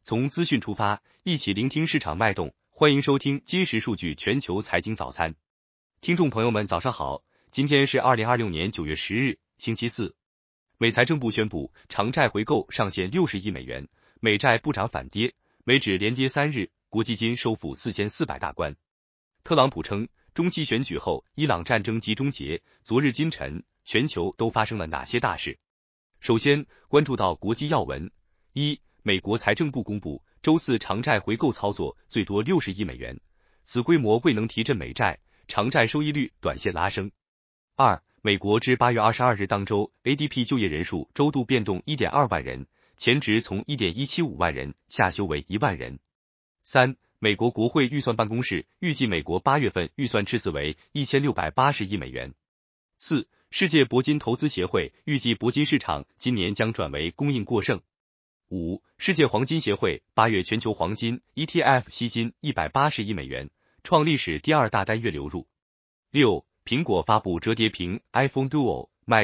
从资讯出发，一起聆听市场脉动。欢迎收听今时数据全球财经早餐。听众朋友们，早上好，今天是2026年9月10日，星期四。美财政部宣布，长债回购上限60亿美元，美债不涨反跌，美指连跌3日，国基金收复4400大关。特朗普称，中期选举后，伊朗战争即终结。昨日今晨，全球都发生了哪些大事？首先，关注到国际要闻。一、美国财政部公布，周四长债回购操作最多60亿美元，此规模未能提振美债，长债收益率短线拉升。二、美国至8月22日当周 ADP 就业人数周度变动 1.2 万人，前值从 1.175 万人下修为1万人。三、美国国会预算办公室预计美国8月份预算赤字为1680亿美元。四、世界铂金投资协会预计铂金市场今年将转为供应过剩。五、世界黄金协会8月全球黄金 ETF 吸金180亿美元，创历史第2大单月流入。六、苹果发布折叠屏 iPhone Duo 卖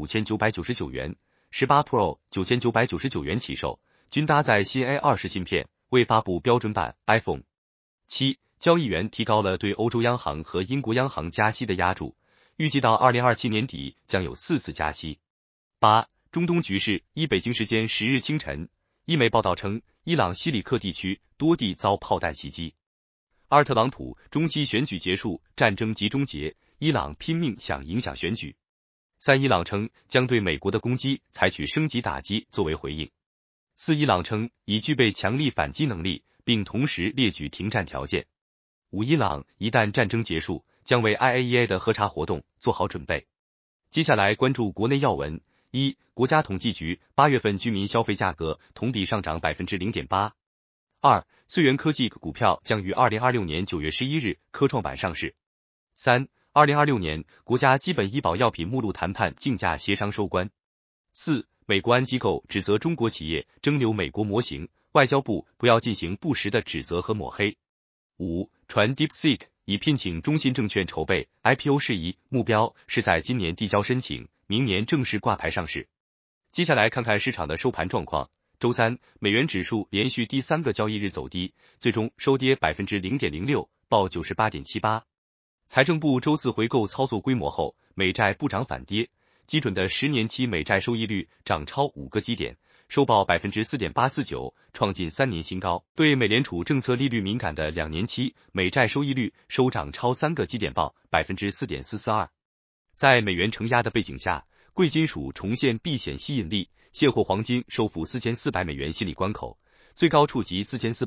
15999元，18 Pro 9999元起售，均搭载新 A20 芯片，未发布标准版 iPhone。七、交易员提高了对欧洲央行和英国央行加息的压注，预计到2027年底将有4次加息。八、中东局势。北京时间10日清晨，伊媒报道称，伊朗西里克地区多地遭炮弹袭击。二、特朗普中期选举结束，战争即终结，伊朗拼命想影响选举。三、伊朗称将对美国的攻击采取升级打击作为回应。四、伊朗称已具备强力反击能力，并同时列举停战条件。五、伊朗一旦战争结束，将为 IAEA 的核查活动做好准备。接下来关注国内要闻。一、国家统计局8月份居民消费价格同比上涨 0.8%。二、穗源科技股票将于2026年9月11日科创板上市。三、2026年国家基本医保药品目录谈判竞价协商收官。四、美国安机构指责中国企业蒸馏美国模型，外交部不要进行不实的指责和抹黑。五、传 DeepSeek 已聘请中信证券筹备 IPO 事宜，目标是在今年递交申请，明年正式挂牌上市。接下来看看市场的收盘状况。周三，美元指数连续第3个交易日走低，最终收跌 0.06%， 报 98.78。财政部周四回购操作规模后，美债不涨反跌，基准的10年期美债收益率涨超5个基点，收报 4.849%， 创近3年新高。对美联储政策利率敏感的2年期美债收益率收涨超3个基点，报 4.442%。在美元承压的背景下，贵金属重现避险吸引力，现货黄金收复4400美元心理关口，最高触及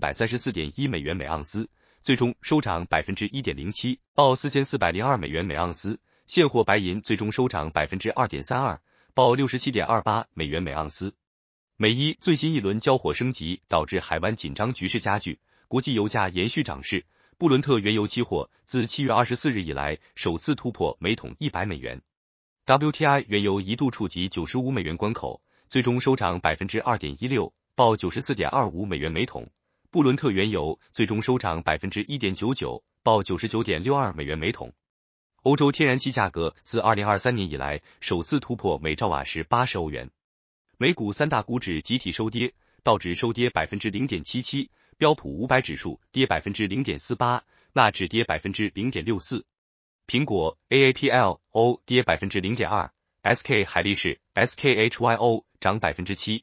4434.1美元每盎司，最终收涨 1.07%， 报4402美元每盎司。现货白银最终收涨 2.32%， 报 67.28美元每盎司。美伊最新一轮交火升级，导致海湾紧张局势加剧，国际油价延续涨势，布伦特原油期货自7月24日以来首次突破每桶100美元。WTI 原油一度触及95美元关口，最终收涨 2.16%， 报 94.25美元每桶。布伦特原油最终收涨 1.99%， 报 99.62美元每桶。欧洲天然气价格自2023年以来首次突破每兆瓦时80欧元。美股三大股指集体收跌，道指收跌 0.77%， 标普500指数跌 0.48%， 纳指跌 0.64%。苹果 AAPLO 跌 0.2%， SK 海力士 SKHYO 涨 7%，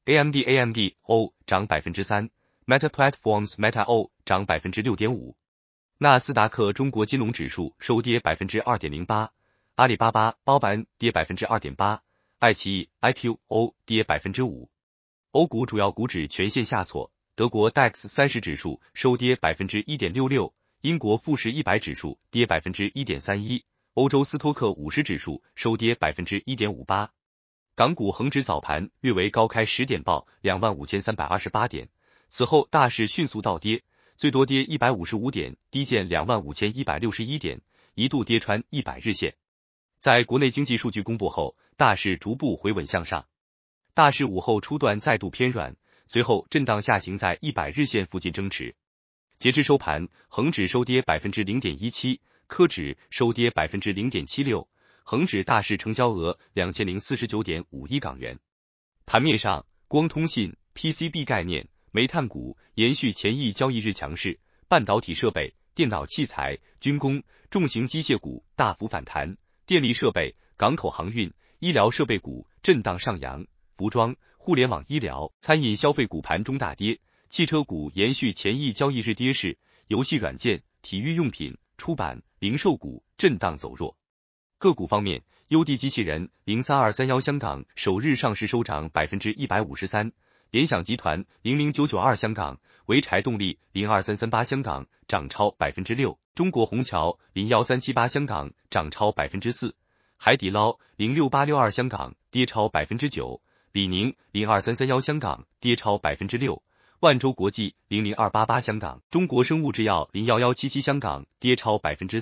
AMD涨 3%， Meta Platforms Meta 涨 6.5%。纳斯达克中国金融指数收跌 2.08%， 阿里巴巴包板跌 2.8%， 爱奇艺 IPO 跌 5%。欧股主要股指全线下挫，德国 DAX 30指数收跌 1.66%，英国富时100指数跌 1.31%， 欧洲斯托克50指数收跌 1.58%。港股恒指早盘略为高开10点，报 25,328 点，此后大势迅速倒跌，最多跌155点，低见 25,161 点，一度跌穿100日线。在国内经济数据公布后，大势逐步回稳向上。大势午后初段再度偏软，随后震荡下行在100日线附近争持。截至收盘，恒指收跌 0.17%， 科指收跌 0.76%， 恒指大市成交额 2049.5 亿港元。盘面上，光通信、PCB 概念、 煤炭股延续前一交易日强势，半导体设备、电脑器材、军工、重型机械股大幅反弹，电力设备、港口航运、医疗设备股震荡上扬，服装、互联网医疗、餐饮消费股盘中大跌，汽车股延续前一交易日跌势，游戏软件、体育用品、出版、零售股震荡走弱。个股方面，优地机器人03231香港首日上市收涨 153%， 联想集团00992香港、潍柴动力02338香港涨超 6%， 中国虹桥01378香港涨超 4%， 海底捞06862香港跌超 9%， 李宁02331香港跌超 6%， 万洲国际00288香港、中国生物制药01177香港跌超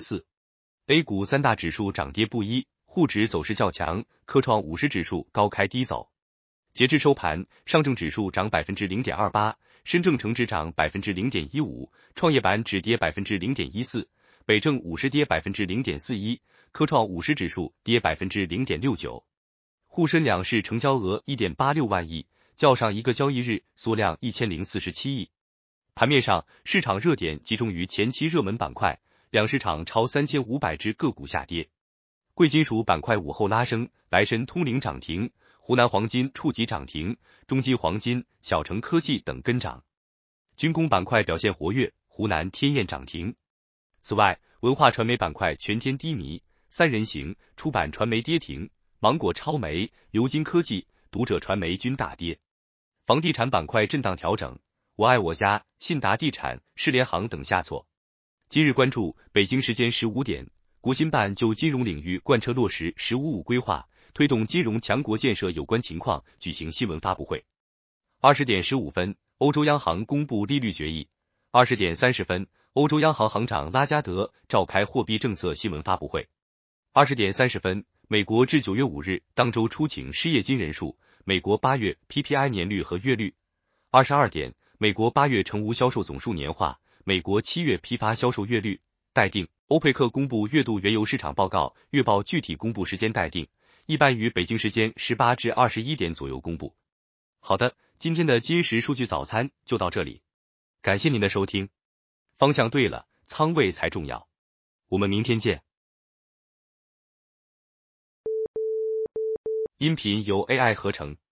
4%。A 股三大指数涨跌不一，沪指走势较强，科创50指数高开低走。截至收盘，上证指数涨 0.28%， 深证成指涨 0.15%， 创业板指跌 0.14%， 北证50跌 0.41%， 科创50指数跌 0.69%。沪深两市成交额 1.86 万亿，较上一个交易日缩量1047亿。盘面上，市场热点集中于前期热门板块，两市场超3500只个股下跌。贵金属板块午后拉升，来申通灵涨停，湖南黄金触及涨停，中基黄金、小成科技等跟涨。军工板块表现活跃，湖南天雁涨停。此外，文化传媒板块全天低迷，三人行、出版传媒跌停，芒果超媒、牛津科技、读者传媒均大跌。房地产板块震荡调整，我爱我家、信达地产、世联行等下挫。今日关注，北京时间15点，国新办就金融领域贯彻落实“十五五”规划，推动金融强国建设有关情况举行新闻发布会。20点15分，欧洲央行公布利率决议。20点30分，欧洲央行行长拉加德召开货币政策新闻发布会。20点30分，美国至9月5日当周出请失业金人数，美国8月 PPI 年率和月率。22点，美国8月成屋销售总数年化，美国7月批发销售月率待定。欧佩克公布月度原油市场报告，月报具体公布时间待定，一般于北京时间18至21点左右公布。好的，今天的今时数据早餐就到这里，感谢您的收听。方向对了，仓位才重要。我们明天见。音频由 AI 合成。